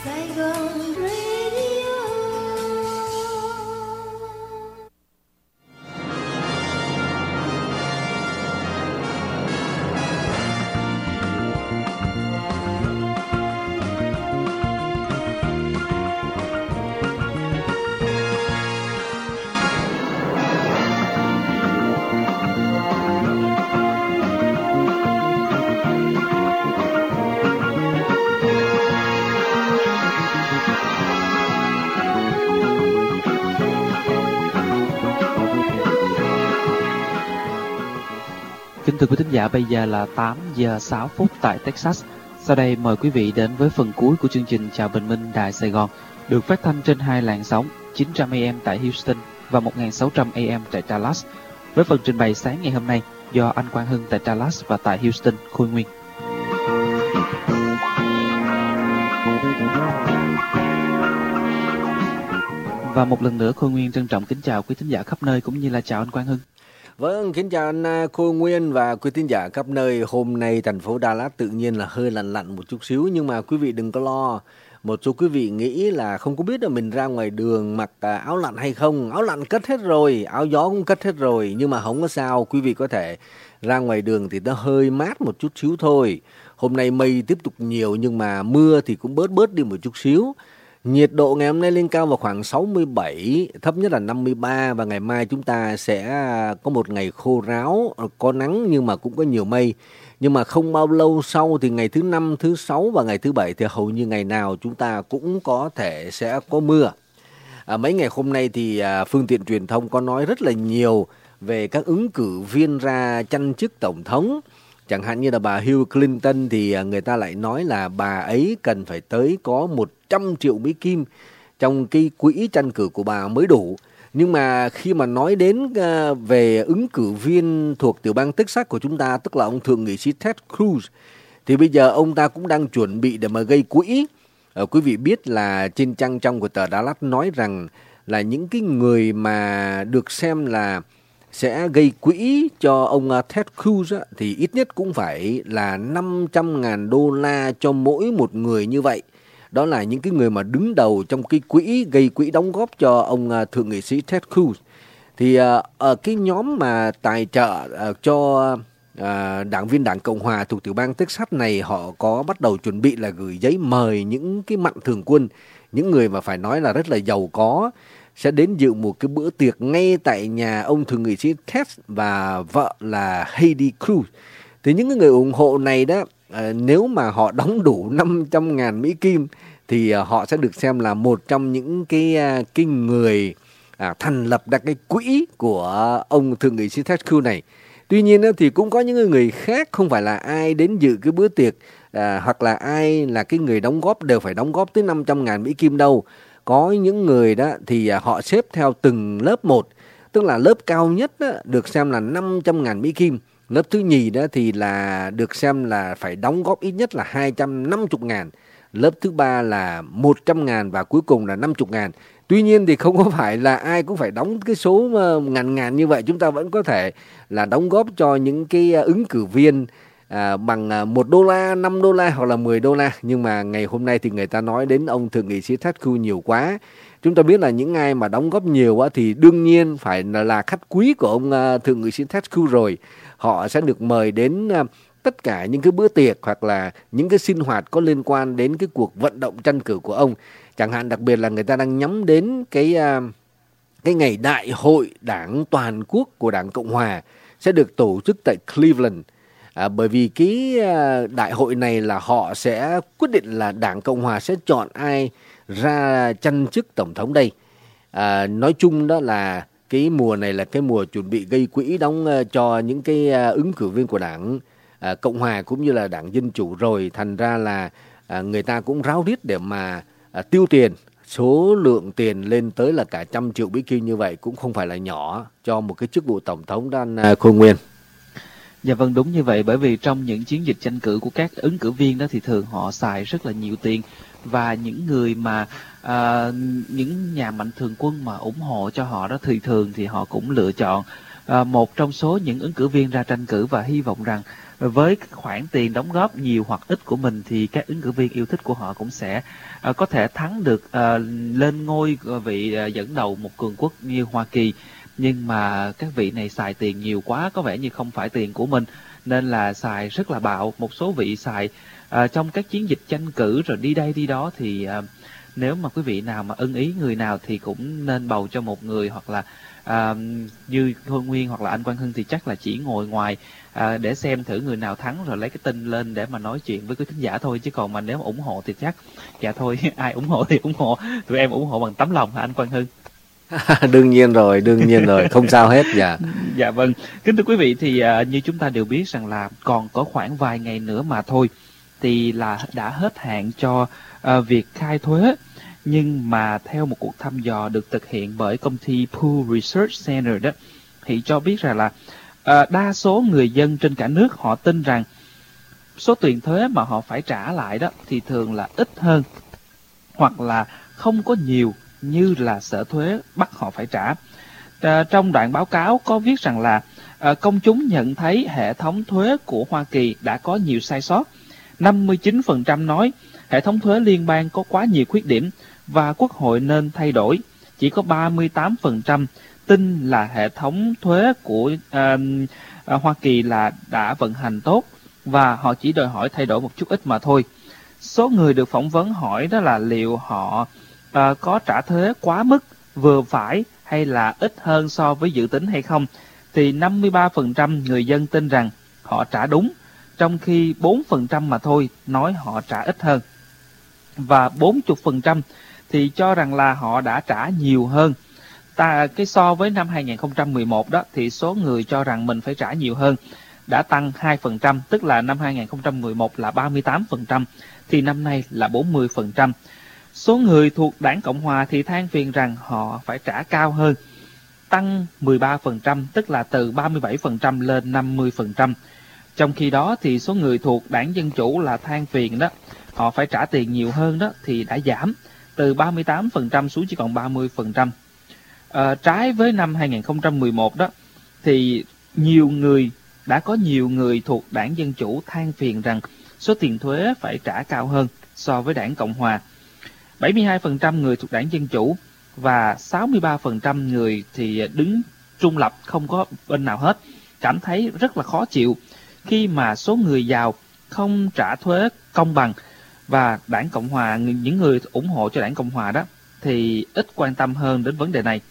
Sài Gòn Radio. Kính thưa quý thính giả, bây giờ là 8 giờ 6 phút tại Texas. Sau đây mời quý vị đến với phần cuối của chương trình Chào Bình Minh Đài Sài Gòn, được phát thanh trên hai làn sóng 900 AM tại Houston và 1600 AM tại Dallas. Với phần trình bày sáng ngày hôm nay do anh Quang Hưng tại Dallas và tại Houston, Khôi Nguyên. Và một lần nữa Khôi Nguyên trân trọng kính chào quý thính giả khắp nơi cũng như là chào anh Quang Hưng. Vâng, kính chào anh Khôi Nguyên và quý thính giả khắp nơi. Hôm nay thành phố Dallas tự nhiên là hơi lạnh lạnh một chút xíu, nhưng mà quý vị đừng có lo. Một số quý vị nghĩ là không có biết là mình ra ngoài đường mặc áo lạnh hay không. Áo lạnh cất hết rồi, áo gió cũng cất hết rồi, nhưng mà không có sao. Quý vị có thể ra ngoài đường thì nó hơi mát một chút xíu thôi. Hôm nay mây tiếp tục nhiều nhưng mà mưa thì cũng bớt đi một chút xíu. Nhiệt độ ngày hôm nay lên cao vào khoảng 67, thấp nhất là 53, và ngày mai chúng ta sẽ có một ngày khô ráo, có nắng nhưng mà cũng có nhiều mây. Nhưng mà không bao lâu sau thì ngày thứ 5, thứ 6 và ngày thứ 7 thì hầu như ngày nào chúng ta cũng có thể sẽ có mưa. Mấy ngày hôm nay thì phương tiện truyền thông có nói rất là nhiều về các ứng cử viên ra tranh chức tổng thống. Chẳng hạn như là bà Hillary Clinton thì người ta lại nói là bà ấy cần phải tới có 100 triệu Mỹ Kim trong cái quỹ tranh cử của bà mới đủ. Nhưng mà khi mà nói đến về ứng cử viên thuộc tiểu bang Texas của chúng ta, tức là ông thượng nghị sĩ Ted Cruz, thì bây giờ ông ta cũng đang chuẩn bị để mà gây quỹ. Quý vị biết là trên trang trong của tờ Dallas nói rằng là những cái người mà được xem là sẽ gây quỹ cho ông Ted Cruz thì ít nhất cũng phải là $500,000 cho mỗi một người như vậy. Đó là những cái người mà đứng đầu trong cái quỹ gây quỹ đóng góp cho ông thượng nghị sĩ Ted Cruz. Thì ở cái nhóm mà tài trợ cho đảng viên Đảng Cộng Hòa thuộc tiểu bang Texas này, họ có bắt đầu chuẩn bị là gửi giấy mời những cái mạnh thường quân, những người mà phải nói là rất là giàu có, sẽ đến dự một cái bữa tiệc ngay tại nhà ông thượng nghị sĩ Ted và vợ là Heidi Cruz. Thì những người ủng hộ này đó, nếu mà họ đóng đủ 500.000 Mỹ Kim thì họ sẽ được xem là một trong những cái người thành lập ra cái quỹ của ông thượng nghị sĩ Ted Cruz này. Tuy nhiên thì cũng có những người khác, không phải là ai đến dự cái bữa tiệc hoặc là ai là cái người đóng góp đều phải đóng góp tới 500.000 Mỹ Kim đâu. Có những người đó thì họ xếp theo từng lớp một, tức là lớp cao nhất đó, được xem là 500.000 Mỹ Kim. Lớp thứ nhì đó thì là được xem là phải đóng góp ít nhất là 250.000. Lớp thứ ba là 100.000 và cuối cùng là 50.000. Tuy nhiên thì không có phải là ai cũng phải đóng cái số ngàn như vậy. Chúng ta vẫn có thể là đóng góp cho những cái ứng cử viên bằng $1, $5 hoặc là $10. Nhưng mà ngày hôm nay thì người ta nói đến ông thượng nghị sĩ Ted Cruz nhiều quá. Chúng ta biết là những ai mà đóng góp nhiều thì đương nhiên phải là khách quý của ông thượng nghị sĩ Ted Cruz rồi. Họ sẽ được mời đến tất cả những cái bữa tiệc hoặc là những cái sinh hoạt có liên quan đến cái cuộc vận động tranh cử của ông. Chẳng hạn đặc biệt là người ta đang nhắm đến cái ngày đại hội đảng toàn quốc của Đảng Cộng Hòa sẽ được tổ chức tại Cleveland. Bởi vì cái đại hội này là họ sẽ quyết định là Đảng Cộng Hòa sẽ chọn ai ra tranh chức tổng thống đây. Nói chung đó là cái mùa này là cái mùa chuẩn bị gây quỹ đóng cho những cái ứng cử viên của Đảng Cộng Hòa cũng như là Đảng Dân Chủ rồi. Thành ra là người ta cũng ráo riết để mà tiêu tiền. Số lượng tiền lên tới là cả 100 triệu Mỹ Kim như vậy cũng không phải là nhỏ cho một cái chức vụ tổng thống đó anh Khôi Nguyên. Dạ vâng, đúng như vậy, bởi vì trong những chiến dịch tranh cử của các ứng cử viên đó thì thường họ xài rất là nhiều tiền, và những người mà những nhà mạnh thường quân mà ủng hộ cho họ đó thì thường thì họ cũng lựa chọn một trong số những ứng cử viên ra tranh cử, và hy vọng rằng với khoản tiền đóng góp nhiều hoặc ít của mình thì các ứng cử viên yêu thích của họ cũng sẽ có thể thắng được lên ngôi vị dẫn đầu một cường quốc như Hoa Kỳ. Nhưng mà các vị này xài tiền nhiều quá, có vẻ như không phải tiền của mình, nên là xài rất là bạo. Một số vị xài trong các chiến dịch tranh cử rồi đi đây đi đó, thì nếu mà quý vị nào mà ưng ý người nào thì cũng nên bầu cho một người, hoặc là như Thôi Nguyên hoặc là anh Quang Hưng thì chắc là chỉ ngồi ngoài để xem thử người nào thắng rồi lấy cái tin lên để mà nói chuyện với quý thính giả thôi. Chứ còn mà nếu mà ủng hộ thì chắc dạ thôi ai ủng hộ thì ủng hộ, tụi em ủng hộ bằng tấm lòng hả anh Quang Hưng? Đương nhiên rồi, không sao hết. Dạ. Dạ vâng, kính thưa quý vị, thì như chúng ta đều biết rằng là còn có khoảng vài ngày nữa mà thôi thì là đã hết hạn cho việc khai thuế. Nhưng mà theo một cuộc thăm dò được thực hiện bởi công ty Pew Research Center đó, thì cho biết rằng là đa số người dân trên cả nước họ tin rằng số tiền thuế mà họ phải trả lại đó thì thường là ít hơn hoặc là không có nhiều như là sở thuế bắt họ phải trả. Trong đoạn báo cáo có viết rằng là công chúng nhận thấy hệ thống thuế của Hoa Kỳ đã có nhiều sai sót. 59% nói hệ thống thuế liên bang có quá nhiều khuyết điểm và Quốc hội nên thay đổi. Chỉ có 38% tin là hệ thống thuế của Hoa Kỳ là đã vận hành tốt và họ chỉ đòi hỏi thay đổi một chút ít mà thôi. Số người được phỏng vấn hỏi đó là liệu họ có trả thuế quá mức, vừa phải hay là ít hơn so với dự tính hay không, thì 53% người dân tin rằng họ trả đúng, trong khi 4% mà thôi nói họ trả ít hơn. Và 40% thì cho rằng là họ đã trả nhiều hơn. Cái so với năm 2011 đó thì số người cho rằng mình phải trả nhiều hơn đã tăng 2%, tức là năm 2011 là 38%, thì năm nay là 40%. Số người thuộc Đảng Cộng Hòa thì than phiền rằng họ phải trả cao hơn, tăng 13%, tức là từ 37% lên 50%. Trong khi đó thì số người thuộc Đảng Dân Chủ là than phiền đó, họ phải trả tiền nhiều hơn đó, thì đã giảm từ 38% xuống chỉ còn 30%. Trái với năm 2011 đó, thì đã có nhiều người thuộc Đảng Dân Chủ than phiền rằng số tiền thuế phải trả cao hơn so với Đảng Cộng Hòa. 72% người thuộc Đảng Dân Chủ và 63% người thì đứng trung lập, không có bên nào hết, cảm thấy rất là khó chịu khi mà số người giàu không trả thuế công bằng, và Đảng Cộng Hòa, những người ủng hộ cho Đảng Cộng Hòa đó thì ít quan tâm hơn đến vấn đề này.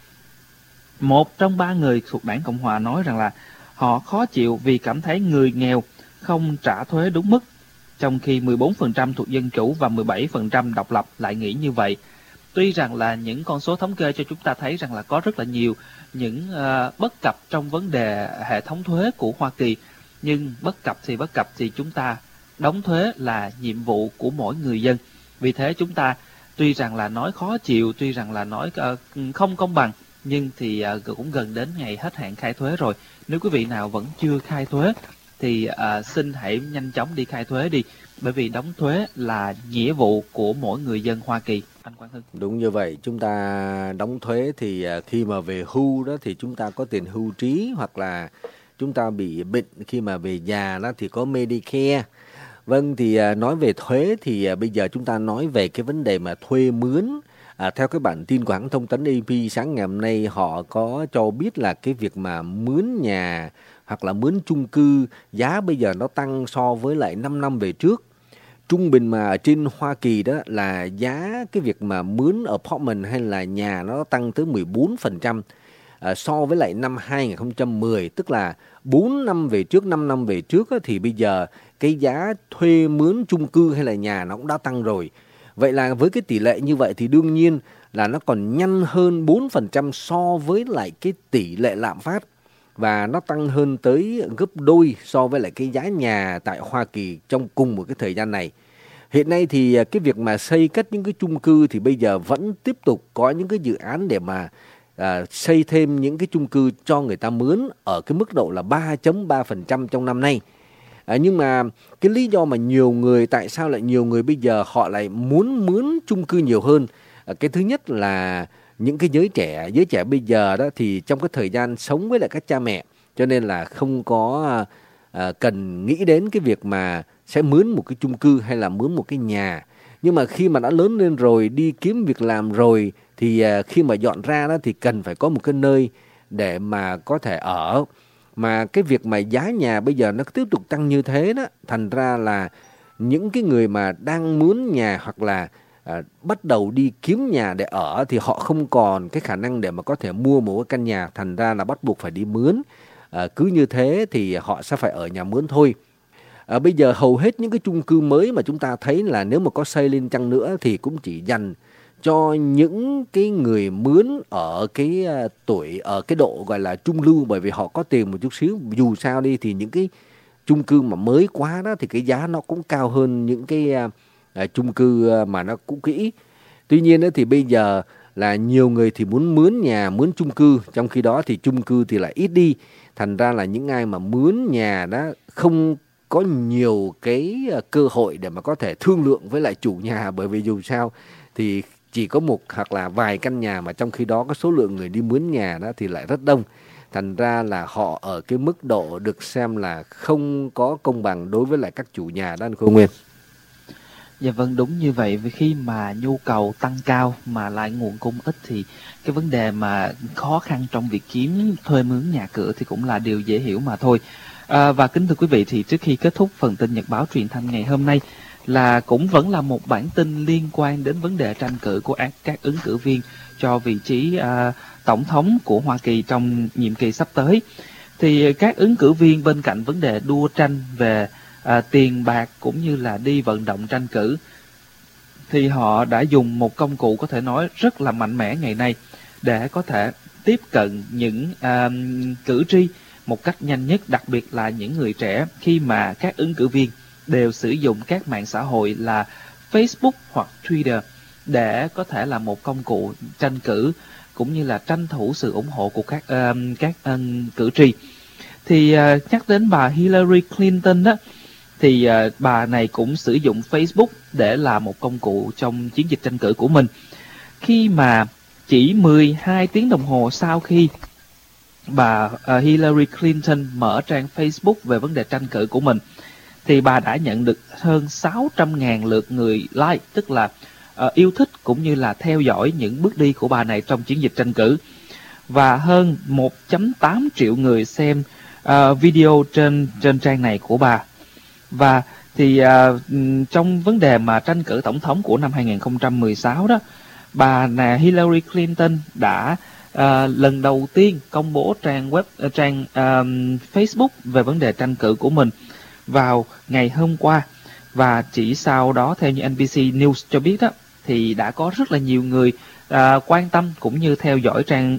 1 trong 3 người thuộc Đảng Cộng Hòa nói rằng là họ khó chịu vì cảm thấy người nghèo không trả thuế đúng mức, trong khi 14% thuộc Dân Chủ và 17% độc lập lại nghĩ như vậy. Tuy rằng là những con số thống kê cho chúng ta thấy rằng là có rất là nhiều những bất cập trong vấn đề hệ thống thuế của Hoa Kỳ, nhưng bất cập thì chúng ta đóng thuế là nhiệm vụ của mỗi người dân. Vì thế chúng ta tuy rằng là nói khó chịu, tuy rằng là nói không công bằng, nhưng thì cũng gần đến ngày hết hạn khai thuế rồi. Nếu quý vị nào vẫn chưa khai thuế thì xin hãy nhanh chóng đi khai thuế đi, bởi vì đóng thuế là nghĩa vụ của mỗi người dân Hoa Kỳ. Anh Quang Hưng. Đúng như vậy, chúng ta đóng thuế thì khi mà về hưu đó thì chúng ta có tiền hưu trí, hoặc là chúng ta bị bệnh khi mà về già đó thì có Medicare. Vâng, thì nói về thuế thì bây giờ chúng ta nói về cái vấn đề mà thuê mướn. Theo cái bản tin của hãng thông tấn AP sáng ngày hôm nay, họ có cho biết là cái việc mà mướn nhà hoặc là mướn chung cư giá bây giờ nó tăng so với lại 5 năm về trước. Trung bình mà ở trên Hoa Kỳ đó là giá cái việc mà mướn apartment hay là nhà nó tăng tới 14% so với lại năm 2010, tức là 4 năm về trước, 5 năm về trước đó, thì bây giờ cái giá thuê mướn chung cư hay là nhà nó cũng đã tăng rồi. Vậy là với cái tỷ lệ như vậy thì đương nhiên là nó còn nhanh hơn 4% so với lại cái tỷ lệ lạm phát, và nó tăng hơn tới gấp đôi so với lại cái giá nhà tại Hoa Kỳ trong cùng một cái thời gian này. Hiện nay thì cái việc mà xây cất những cái chung cư thì bây giờ vẫn tiếp tục có những cái dự án để mà xây thêm những cái chung cư cho người ta mướn ở cái mức độ là 3.3% trong năm nay. Nhưng mà cái lý do mà tại sao lại nhiều người bây giờ họ lại muốn mướn chung cư nhiều hơn? Cái thứ nhất là những cái giới trẻ bây giờ đó thì trong cái thời gian sống với lại các cha mẹ, cho nên là không có cần nghĩ đến cái việc mà sẽ mướn một cái chung cư hay là mướn một cái nhà. Nhưng mà khi mà đã lớn lên rồi, đi kiếm việc làm rồi, thì khi mà dọn ra đó thì cần phải có một cái nơi để mà có thể ở. Mà cái việc mà giá nhà bây giờ nó tiếp tục tăng như thế đó, thành ra là những cái người mà đang mướn nhà hoặc là bắt đầu đi kiếm nhà để ở thì họ không còn cái khả năng để mà có thể mua một cái căn nhà, thành ra là bắt buộc phải đi mướn. Cứ như thế thì họ sẽ phải ở nhà mướn thôi. Bây giờ hầu hết những cái chung cư mới mà chúng ta thấy là nếu mà có xây lên chăng nữa thì cũng chỉ dành cho những cái người mướn ở cái tuổi, ở cái độ gọi là trung lưu, bởi vì họ có tiền một chút xíu. Dù sao đi thì những cái chung cư mà mới quá đó thì cái giá nó cũng cao hơn những cái chung cư mà nó cũ kỹ. Tuy nhiên đó thì bây giờ là nhiều người thì muốn mướn nhà, mướn chung cư, trong khi đó thì chung cư thì lại ít đi. Thành ra là những ai mà mướn nhà đó không có nhiều cái cơ hội để mà có thể thương lượng với lại chủ nhà, bởi vì dù sao thì chỉ có một hoặc là vài căn nhà, mà trong khi đó có số lượng người đi mướn nhà đó thì lại rất đông. Thành ra là họ ở cái mức độ được xem là không có công bằng đối với lại các chủ nhà đó, anh Khôi Nguyên. Dạ vâng, đúng như vậy. Vì khi mà nhu cầu tăng cao mà lại nguồn cung ít thì cái vấn đề mà khó khăn trong việc kiếm thuê mướn nhà cửa thì cũng là điều dễ hiểu mà thôi. Và kính thưa quý vị, thì trước khi kết thúc phần tin Nhật báo truyền thanh ngày hôm nay là cũng vẫn là một bản tin liên quan đến vấn đề tranh cử của các ứng cử viên cho vị trí tổng thống của Hoa Kỳ trong nhiệm kỳ sắp tới. Thì các ứng cử viên bên cạnh vấn đề đua tranh về tiền bạc cũng như là đi vận động tranh cử, thì họ đã dùng một công cụ có thể nói rất là mạnh mẽ ngày nay để có thể tiếp cận những cử tri một cách nhanh nhất, đặc biệt là những người trẻ, khi mà các ứng cử viên đều sử dụng các mạng xã hội là Facebook hoặc Twitter để có thể là một công cụ tranh cử cũng như là tranh thủ sự ủng hộ của các cử tri. Thì nhắc đến bà Hillary Clinton đó, thì bà này cũng sử dụng Facebook để là một công cụ trong chiến dịch tranh cử của mình. Khi mà chỉ 12 tiếng đồng hồ sau khi bà Hillary Clinton mở trang Facebook về vấn đề tranh cử của mình, thì bà đã nhận được hơn 600.000 lượt người like, tức là yêu thích cũng như là theo dõi những bước đi của bà này trong chiến dịch tranh cử. Và hơn 1.8 triệu người xem video trên trang này của bà. Và thì trong vấn đề mà tranh cử tổng thống của năm 2016 đó, bà Hillary Clinton đã lần đầu tiên công bố trang Facebook về vấn đề tranh cử của mình vào ngày hôm qua. Và chỉ sau đó, theo như NBC News cho biết đó, thì đã có rất là nhiều người quan tâm cũng như theo dõi trang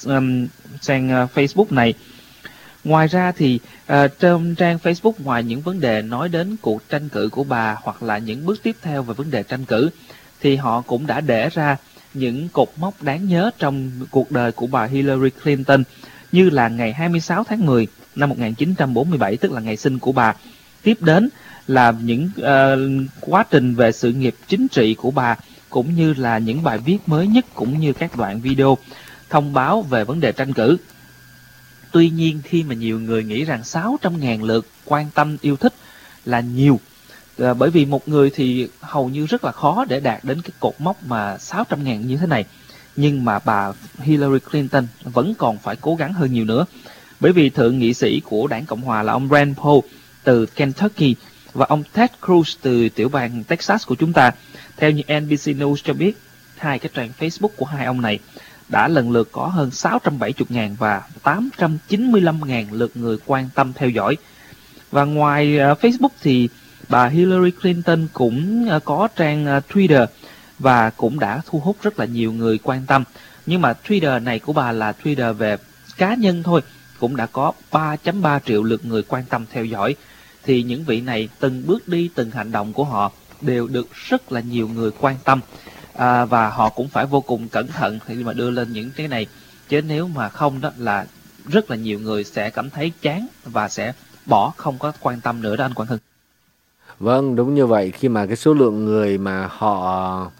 Facebook này. Ngoài ra thì trong trang Facebook, ngoài những vấn đề nói đến cuộc tranh cử của bà hoặc là những bước tiếp theo về vấn đề tranh cử, thì họ cũng đã để ra những cột mốc đáng nhớ trong cuộc đời của bà Hillary Clinton, như là ngày 26 tháng 10 năm 1947, tức là ngày sinh của bà. Tiếp đến là những quá trình về sự nghiệp chính trị của bà, cũng như là những bài viết mới nhất cũng như các đoạn video thông báo về vấn đề tranh cử. Tuy nhiên, khi mà nhiều người nghĩ rằng 600.000 lượt quan tâm yêu thích là nhiều, bởi vì một người thì hầu như rất là khó để đạt đến cái cột mốc mà 600.000 như thế này. Nhưng mà bà Hillary Clinton vẫn còn phải cố gắng hơn nhiều nữa. Bởi vì thượng nghị sĩ của đảng Cộng Hòa là ông Rand Paul từ Kentucky và ông Ted Cruz từ tiểu bang Texas của chúng ta, theo như NBC News cho biết, hai cái trang Facebook của hai ông này đã lần lượt có hơn 670.000 và 895.000 lượt người quan tâm theo dõi. Và ngoài Facebook thì bà Hillary Clinton cũng có trang Twitter và cũng đã thu hút rất là nhiều người quan tâm. Nhưng mà Twitter này của bà là Twitter về cá nhân thôi, cũng đã có 3.3 triệu lượt người quan tâm theo dõi. Thì những vị này, từng bước đi, từng hành động của họ đều được rất là nhiều người quan tâm. Và họ cũng phải vô cùng cẩn thận khi mà đưa lên những cái này, chứ nếu mà không đó là rất là nhiều người sẽ cảm thấy chán và sẽ bỏ, không có quan tâm nữa đó anh Quang Hưng. Vâng, đúng như vậy. Khi mà cái số lượng người mà họ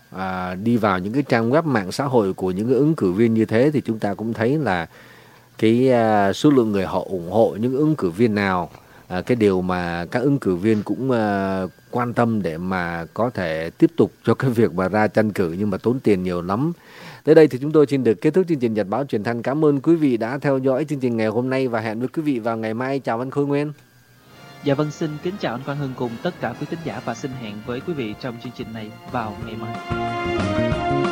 đi vào những cái trang web mạng xã hội của những cái ứng cử viên như thế thì chúng ta cũng thấy là cái số lượng người họ ủng hộ những ứng cử viên nào, cái điều mà các ứng cử viên cũng quan tâm để mà có thể tiếp tục cho cái việc mà ra tranh cử, nhưng mà tốn tiền nhiều lắm. Tới đây thì chúng tôi xin được kết thúc chương trình Nhật báo Truyền thanh. Cảm ơn quý vị đã theo dõi chương trình ngày hôm nay và hẹn với quý vị vào ngày mai. Chào anh Khôi Nguyên. Dạ vâng, xin kính chào anh Quang Hưng cùng tất cả quý thính giả và xin hẹn với quý vị trong chương trình này vào ngày mai.